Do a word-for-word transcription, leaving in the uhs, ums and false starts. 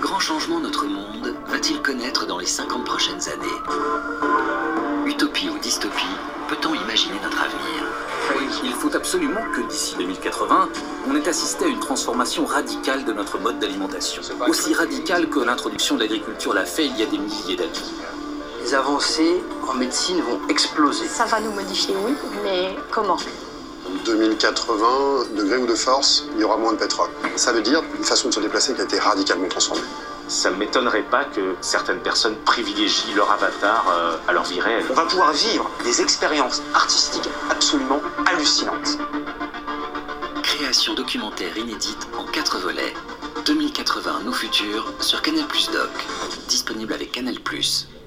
grand changement notre monde va-t-il connaître dans les cinquante prochaines années? Utopie ou dystopie, peut-on imaginer notre avenir? Il faut absolument que d'ici deux mille quatre-vingts, on ait assisté à une transformation radicale de notre mode d'alimentation. Aussi radicale que l'introduction de l'agriculture l'a fait il y a des milliers d'années. Les avancées en médecine vont exploser. Ça va nous modifier, oui, mais comment? deux mille quatre-vingts, de gré ou de force, il y aura moins de pétrole. Ça veut dire une façon de se déplacer qui a été radicalement transformée. Ça ne m'étonnerait pas que certaines personnes privilégient leur avatar euh, à leur vie réelle. On va pouvoir vivre des expériences artistiques absolument hallucinantes. Création documentaire inédite en quatre volets. deux mille quatre-vingts, nos futurs, sur Canal plus Doc. Disponible avec Canal plus.